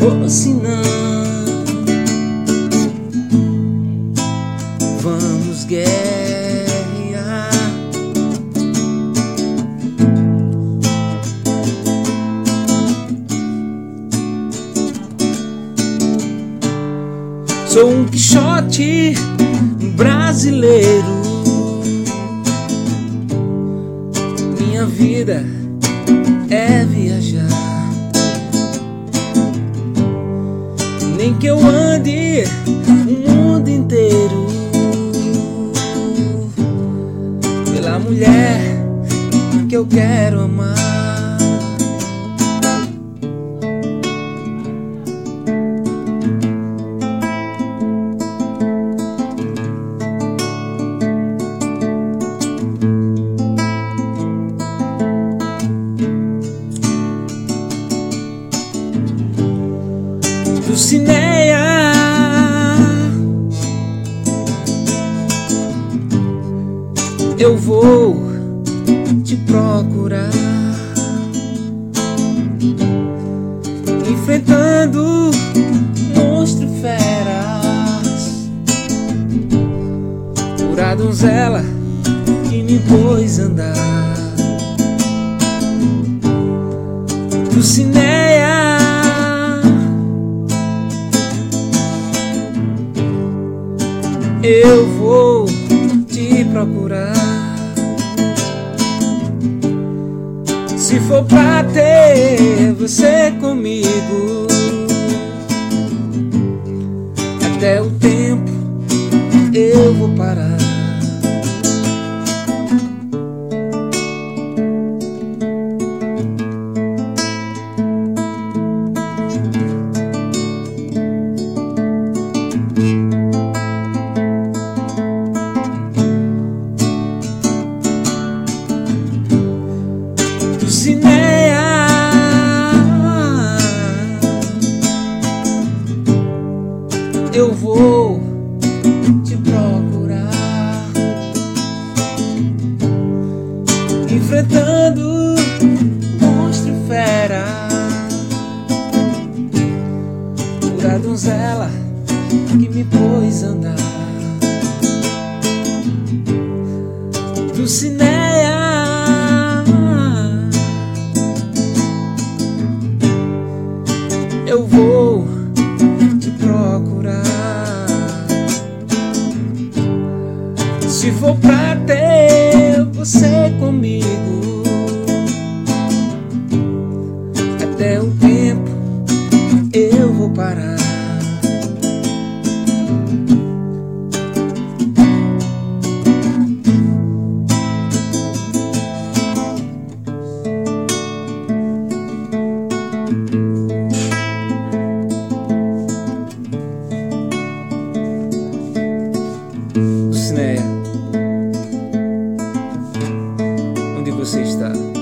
ou se não, vamos guerrear. Sou um Quixote brasileiro. Minha vida é viajar. Nem que eu ande o mundo inteiro pela mulher que eu quero amar. Dulcinea, eu vou te procurar, enfrentando monstros e feras, por a donzela que me pôs a andar. Dulcinea, eu vou te procurar. Se for pra ter você comigo, até o tempo eu vou parar. Dulcinea, eu vou te procurar, enfrentando monstro e fera, por a donzela que me pôs a andar. Dulcinea, eu vou te procurar. Se for pra ter você comigo, até o tempo eu vou parar. Dulcinea, onde você está?